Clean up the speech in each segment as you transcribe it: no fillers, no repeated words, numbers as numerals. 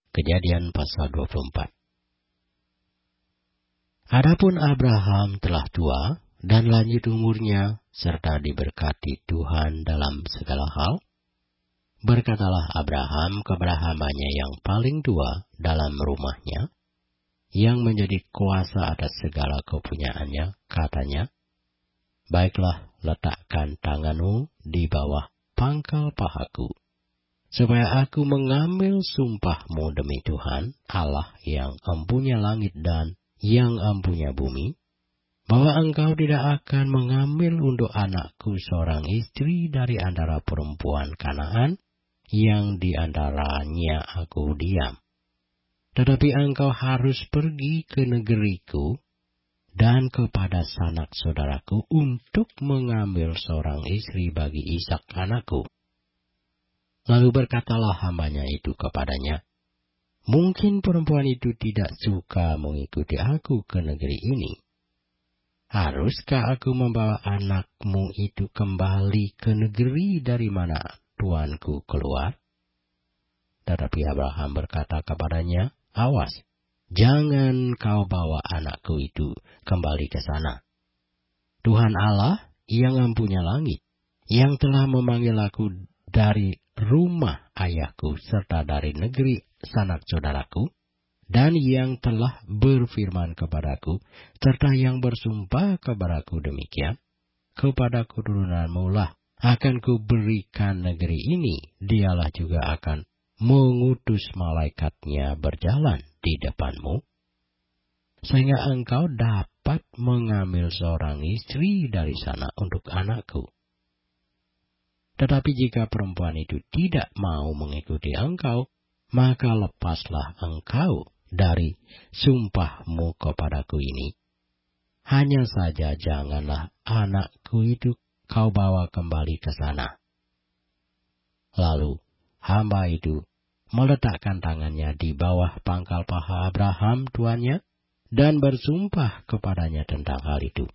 Kejadian pasal 24. Adapun Abraham telah tua dan lanjut umurnya, serta diberkati Tuhan dalam segala hal. Berkatalah Abraham kepada hambanya yang paling tua dalam rumahnya, yang menjadi kuasa atas segala kepunyaannya, katanya, "Baiklah, letakkan tanganmu di bawah pangkal pahaku, supaya aku mengambil sumpahmu demi Tuhan, Allah yang empunya langit dan yang empunya bumi, bahwa engkau tidak akan mengambil untuk anakku seorang istri dari antara perempuan Kanaan yang di antaranya aku diam. Tetapi engkau harus pergi ke negeriku dan kepada sanak saudaraku untuk mengambil seorang istri bagi Ishak anakku." Lalu berkatalah hambanya itu kepadanya, "Mungkin perempuan itu tidak suka mengikuti aku ke negeri ini. Haruskah aku membawa anakmu itu kembali ke negeri dari mana tuanku keluar?" Tetapi Abraham berkata kepadanya, "Awas, jangan kau bawa anakku itu kembali ke sana. Tuhan Allah yang empunya langit, yang telah memanggil aku dari rumah ayahku serta dari negeri sanak saudaraku, dan yang telah berfirman kepadaku, serta yang bersumpah kepadaku demikian, kepada keturunanmu lah akan kuberikan negeri ini. Dialah juga akan mengutus malaikatnya berjalan di depanmu, sehingga engkau dapat mengambil seorang istri dari sana untuk anakku. Tetapi jika perempuan itu tidak mau mengikuti engkau, maka lepaslah engkau dari sumpahmu kepadaku ini. Hanya saja janganlah anakku itu kau bawa kembali ke sana." Lalu hamba itu meletakkan tangannya di bawah pangkal paha Abraham tuannya dan bersumpah kepadanya tentang hal itu.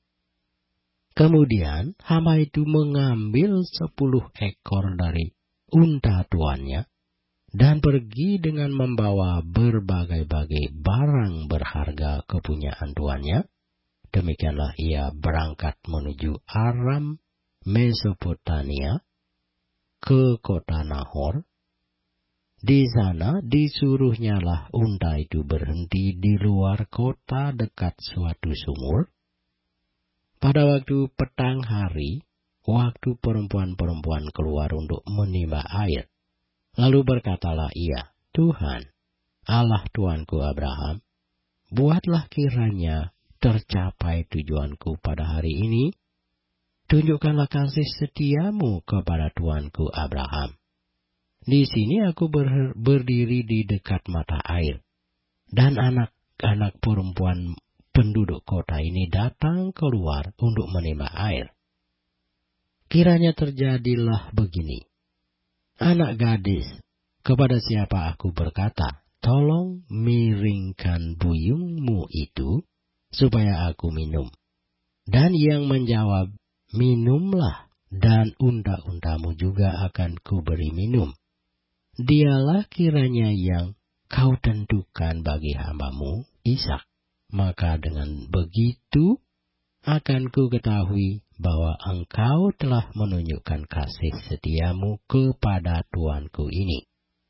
Kemudian hamba itu mengambil 10 ekor dari unta tuannya dan pergi dengan membawa berbagai-bagai barang berharga kepunyaan tuannya. Demikianlah ia berangkat menuju Aram, Mesopotamia, ke kota Nahor. Di sana disuruhnyalah unta itu berhenti di luar kota dekat suatu sumur. Pada waktu petang hari, waktu perempuan-perempuan keluar untuk menimba air. Lalu berkatalah ia, "Tuhan, Allah tuanku Abraham, buatlah kiranya tercapai tujuanku pada hari ini. Tunjukkanlah kasih setiamu kepada tuanku Abraham. Di sini aku berdiri di dekat mata air, dan anak-anak perempuan penduduk kota ini datang keluar untuk menimba air. Kiranya terjadilah begini. Anak gadis, kepada siapa aku berkata, 'Tolong miringkan buyungmu itu, supaya aku minum.' Dan yang menjawab, 'Minumlah, dan unta-untamu juga akan kuberi minum.' Dialah kiranya yang kau tentukan bagi hambamu Ishak. Maka dengan begitu akan ku ketahui bahwa engkau telah menunjukkan kasih setiamu kepada tuanku ini."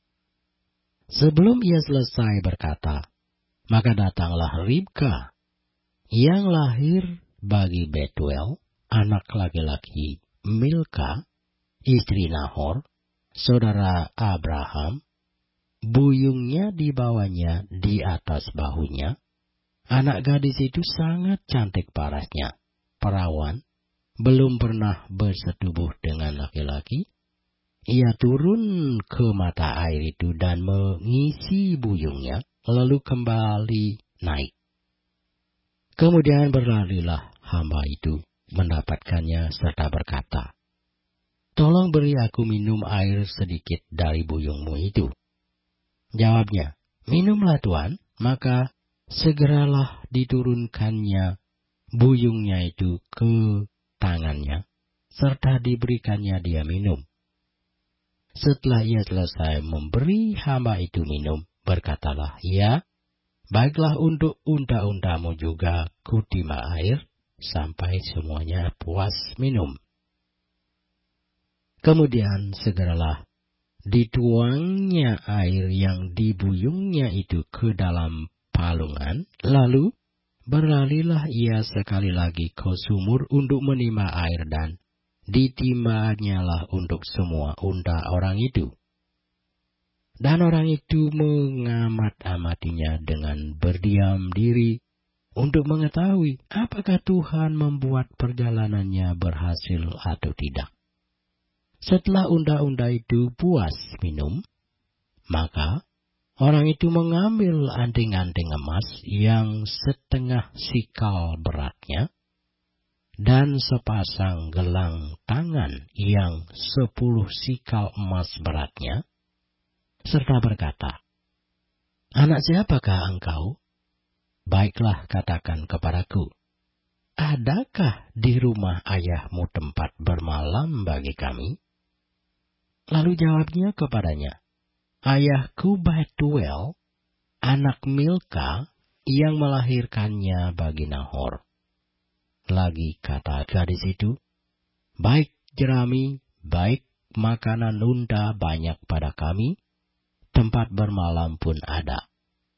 Sebelum ia selesai berkata, maka datanglah Ribka, yang lahir bagi Betuel, anak laki-laki Milka, istri Nahor, saudara Abraham. Buyungnya dibawanya di atas bahunya. Anak gadis itu sangat cantik parasnya, perawan, belum pernah bersetubuh dengan laki-laki. Ia turun ke mata air itu dan mengisi buyungnya, lalu kembali naik. Kemudian berlarilah hamba itu mendapatkannya serta berkata, "Tolong beri aku minum air sedikit dari buyungmu itu." Jawabnya, "Minumlah Tuan." Maka segeralah diturunkannya buyungnya itu ke tangannya, serta diberikannya dia minum. Setelah ia selesai memberi hamba itu minum, Berkatalah ia, baiklah untuk unta-untamu juga kutimba air, sampai semuanya puas minum. Kemudian segeralah dituangnya air yang dibuyungnya itu ke dalam palungan, lalu berlarilah ia sekali lagi ke sumur untuk menimba air, dan ditimbanyalah untuk semua unta orang itu. Dan orang itu mengamat-amatinya dengan berdiam diri untuk mengetahui apakah Tuhan membuat perjalanannya berhasil atau tidak. Setelah unta-unta itu puas minum, maka orang itu mengambil anting-anting emas yang setengah sikal beratnya, dan sepasang gelang tangan yang 10 sikal emas beratnya, serta berkata, "Anak siapakah engkau? Baiklah katakan kepadaku, adakah di rumah ayahmu tempat bermalam bagi kami?" Lalu jawabnya kepadanya, "Ayahku Betuel, anak Milka, yang melahirkannya bagi Nahor." Lagi kata gadis itu, "Baik jerami, baik makanan unta banyak pada kami, tempat bermalam pun ada."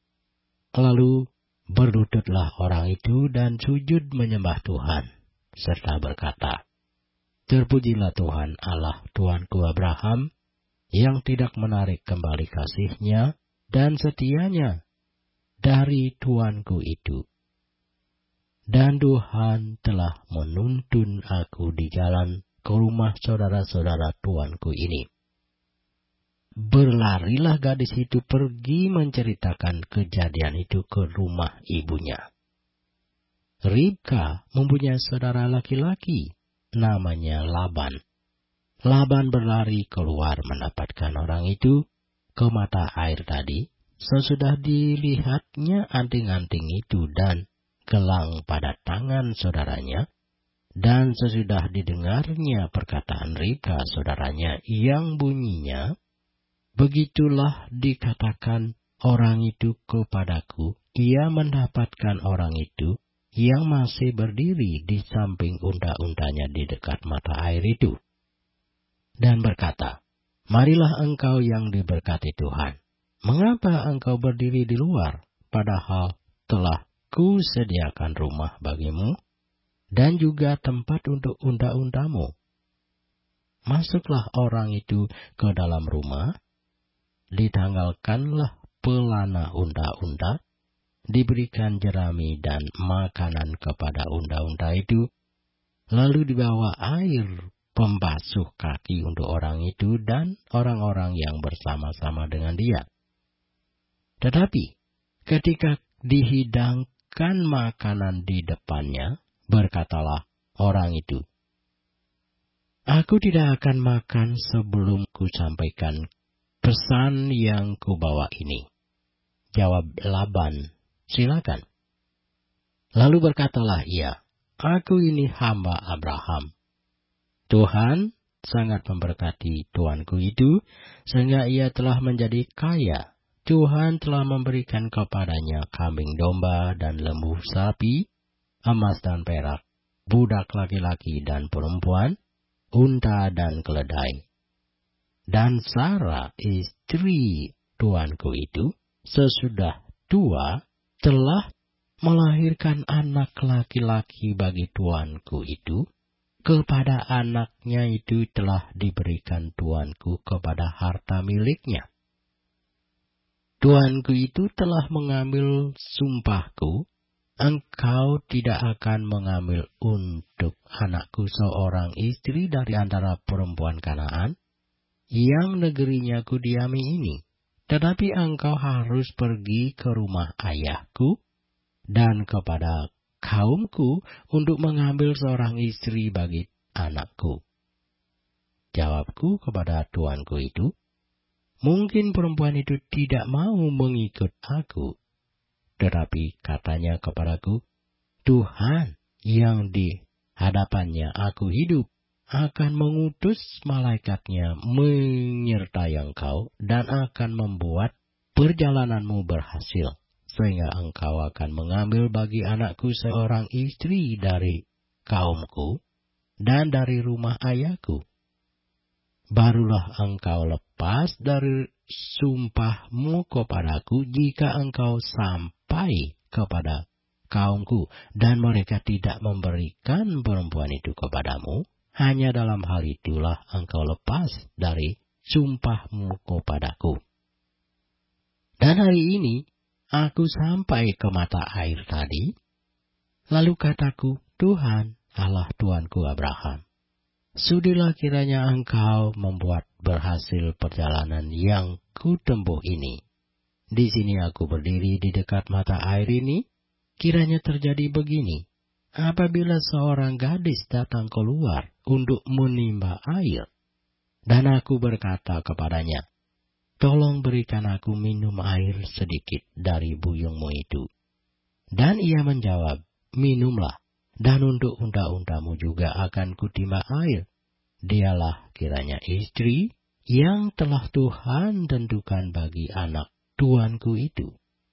Lalu berlututlah orang itu dan sujud menyembah Tuhan, serta berkata, "Terpujilah Tuhan Allah Tuanku Abraham, yang tidak menarik kembali kasih-Nya dan setia-Nya dari tuanku itu. Dan Tuhan telah menuntun aku di jalan ke rumah saudara-saudara tuanku ini." Berlarilah gadis itu pergi menceritakan kejadian itu ke rumah ibunya. Ribka mempunyai saudara laki-laki, namanya Laban. Laban berlari keluar mendapatkan orang itu ke mata air tadi, sesudah dilihatnya anting-anting itu dan gelang pada tangan saudaranya, dan sesudah didengarnya perkataan Ribka saudaranya yang bunyinya, "Begitulah dikatakan orang itu kepadaku, ia mendapatkan orang itu yang masih berdiri di samping unta-untanya di dekat mata air itu." Dan berkata, "Marilah engkau yang diberkati Tuhan, mengapa engkau berdiri di luar, padahal telah kusediakan rumah bagimu, dan juga tempat untuk unta-untamu?" Masuklah orang itu ke dalam rumah, ditanggalkanlah pelana unta-unta, diberikan jerami dan makanan kepada unta-unta itu, lalu dibawa air pembasuh kaki untuk orang itu dan orang-orang yang bersama-sama dengan dia. Tetapi ketika dihidangkan makanan di depannya, berkatalah orang itu, "Aku tidak akan makan sebelum ku sampaikan pesan yang kubawa ini." Jawab Laban, "Silakan." Lalu berkatalah ia, "Aku ini hamba Abraham. Tuhan sangat memberkati tuanku itu, sehingga ia telah menjadi kaya. Tuhan telah memberikan kepadanya kambing domba dan lembu sapi, emas dan perak, budak laki-laki dan perempuan, unta dan keledai. Dan Sarah, istri tuanku itu, sesudah tua, telah melahirkan anak laki-laki bagi tuanku itu. Kepada anaknya itu telah diberikan tuanku kepada harta miliknya. Tuanku itu telah mengambil sumpahku, engkau tidak akan mengambil untuk anakku seorang istri dari antara perempuan Kanaan, yang negerinya kudiami ini. Tetapi engkau harus pergi ke rumah ayahku dan kepada kaumku untuk mengambil seorang istri bagi anakku." Jawabku kepada tuanku itu, "Mungkin perempuan itu tidak mau mengikut aku." Tetapi katanya kepadaku, "Tuhan yang di hadapannya aku hidup, akan mengutus malaikatnya menyertai engkau dan akan membuat perjalananmu berhasil, sehingga engkau akan mengambil bagi anakku seorang istri dari kaumku dan dari rumah ayahku. Barulah engkau lepas dari sumpahmu kepadaku jika engkau sampai kepada kaumku dan mereka tidak memberikan perempuan itu kepadamu. Hanya dalam hal itulah engkau lepas dari sumpahmu kepadaku. Dan hari ini aku sampai ke mata air tadi. Lalu kataku, Tuhan, Allah Tuanku Abraham, sudilah kiranya engkau membuat berhasil perjalanan yang kutempuh ini. Di sini aku berdiri di dekat mata air ini, kiranya terjadi begini. Apabila seorang gadis datang keluar untuk menimba air, dan aku berkata kepadanya, tolong berikan aku minum air sedikit dari buyungmu itu. Dan ia menjawab, minumlah, dan untuk unta-untamu juga akan kutimba air. Dialah kiranya istri yang telah Tuhan tentukan bagi anak tuanku itu.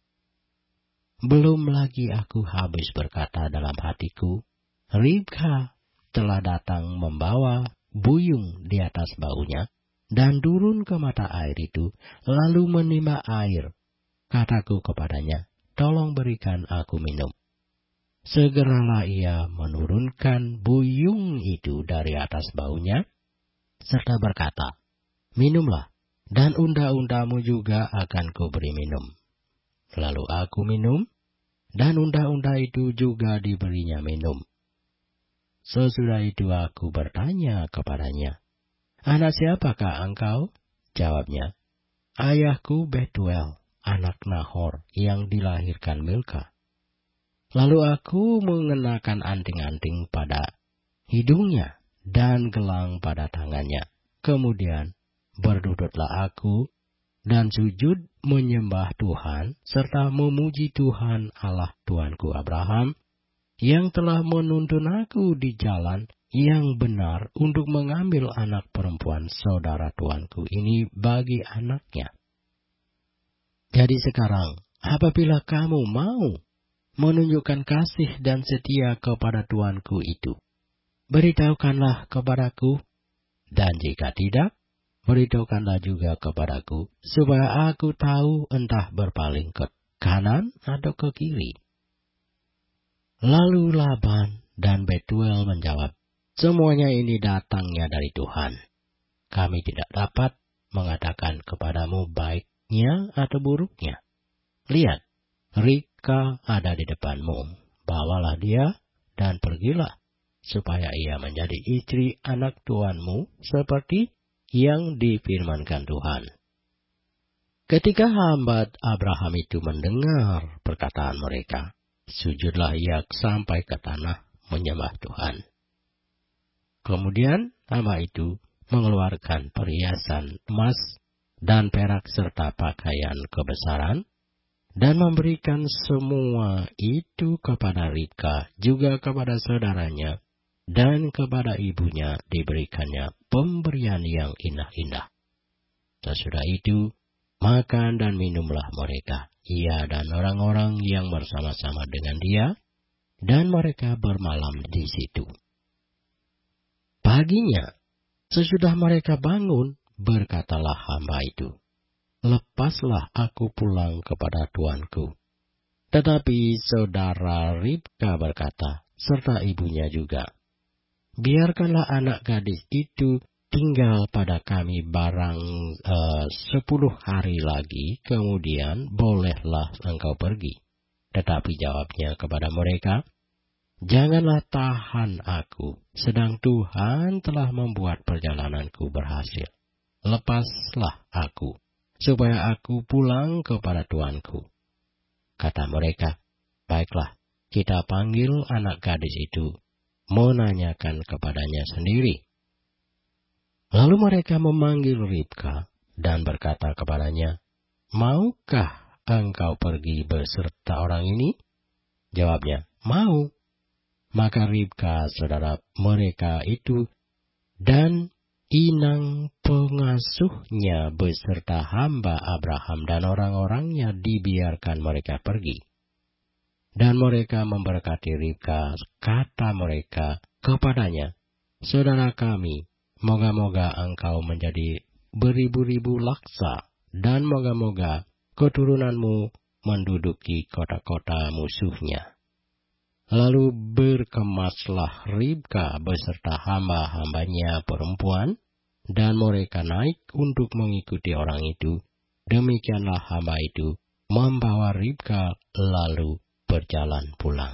Belum lagi aku habis berkata dalam hatiku, Ribka telah datang membawa buyung di atas baunya, dan turun ke mata air itu, lalu menimba air. Kataku kepadanya, tolong berikan aku minum. Segeralah ia menurunkan buyung itu dari atas baunya, serta berkata, minumlah, dan unta-untamu juga akan kuberi minum. Lalu aku minum, dan unta-unta itu juga diberinya minum. Sesudah itu aku bertanya kepadanya, anak siapakah engkau? Jawabnya, ayahku Betuel, anak Nahor yang dilahirkan Milka. Lalu aku mengenakan anting-anting pada hidungnya dan gelang pada tangannya. Kemudian berduduklah aku dan sujud menyembah Tuhan, serta memuji Tuhan Allah Tuanku Abraham, yang telah menuntun aku di jalan yang benar untuk mengambil anak perempuan saudara tuanku ini bagi anaknya. Jadi sekarang, apabila kamu mau menunjukkan kasih dan setia kepada tuanku itu, beritahukanlah kepadaku, dan jika tidak, beritahukanlah juga kepadaku, supaya aku tahu entah berpaling ke kanan atau ke kiri. Lalu Laban dan Betuel menjawab, semuanya ini datangnya dari Tuhan. Kami tidak dapat mengatakan kepadamu baiknya atau buruknya. Lihat, Ribka ada di depanmu. Bawalah dia dan pergilah, supaya ia menjadi istri anak tuanmu seperti yang difirmankan Tuhan. Ketika hamba Abraham itu mendengar perkataan mereka, sujudlah ia sampai ke tanah menyembah Tuhan. Kemudian hamba itu mengeluarkan perhiasan emas dan perak serta pakaian kebesaran, dan memberikan semua itu kepada Ribka, juga kepada saudaranya, dan kepada ibunya diberikannya pemberian yang indah-indah. Sesudah itu, makan dan minumlah mereka, ia dan orang-orang yang bersama-sama dengan dia, dan mereka bermalam di situ. Paginya, sesudah mereka bangun, berkatalah hamba itu, lepaslah aku pulang kepada tuanku. Tetapi saudara Ribka berkata, serta ibunya juga, biarkanlah anak gadis itu tinggal pada kami barang 10 hari lagi, kemudian bolehlah engkau pergi. Tetapi jawabnya kepada mereka, janganlah tahan aku, sedang Tuhan telah membuat perjalananku berhasil. Lepaslah aku, supaya aku pulang kepada tuanku. Kata mereka, baiklah, kita panggil anak gadis itu, menanyakan kepadanya sendiri. Lalu mereka memanggil Ribka dan berkata kepadanya, maukah engkau pergi beserta orang ini? Jawabnya, mau. Maka Ribka saudara mereka itu dan inang pengasuhnya beserta hamba Abraham dan orang-orangnya dibiarkan mereka pergi. Dan mereka memberkati Ribka, kata mereka kepadanya, "Saudara kami, moga-moga engkau menjadi beribu-ribu laksa, dan moga-moga keturunanmu menduduki kota-kota musuhnya." Lalu berkemaslah Ribka beserta hamba-hambanya perempuan, dan mereka naik untuk mengikuti orang itu. Demikianlah hamba itu membawa Ribka lalu berjalan pulang.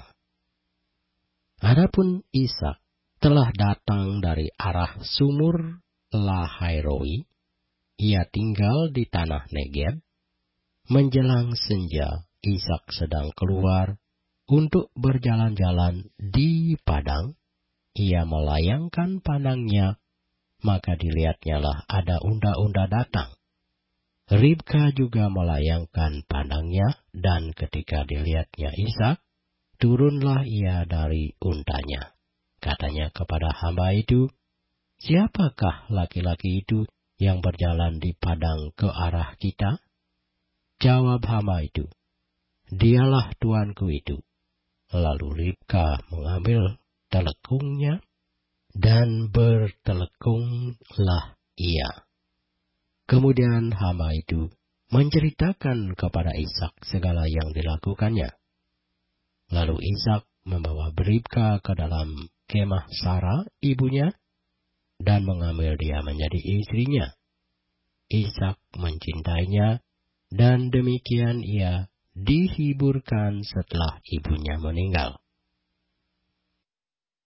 Adapun Ishak telah datang dari arah sumur Lahairoi. Ia tinggal di tanah Negeb. Menjelang senja, Ishak sedang keluar untuk berjalan-jalan di padang. Ia melayangkan pandangnya, maka dilihatnyalah ada unta-unta datang. Ribka juga melayangkan pandangnya, dan ketika dilihatnya Ishak, turunlah ia dari untanya. Katanya kepada hamba itu, "Siapakah laki-laki itu yang berjalan di padang ke arah kita?" Jawab hamba itu, "Dialah tuanku itu." Lalu Ribka mengambil telekungnya, dan bertelekunglah ia. Kemudian hamba itu menceritakan kepada Ishak segala yang dilakukannya. Lalu Ishak membawa Ribka ke dalam kemah Sarah ibunya, dan mengambil dia menjadi istrinya. Ishak mencintainya, dan demikian ia dihiburkan setelah ibunya meninggal.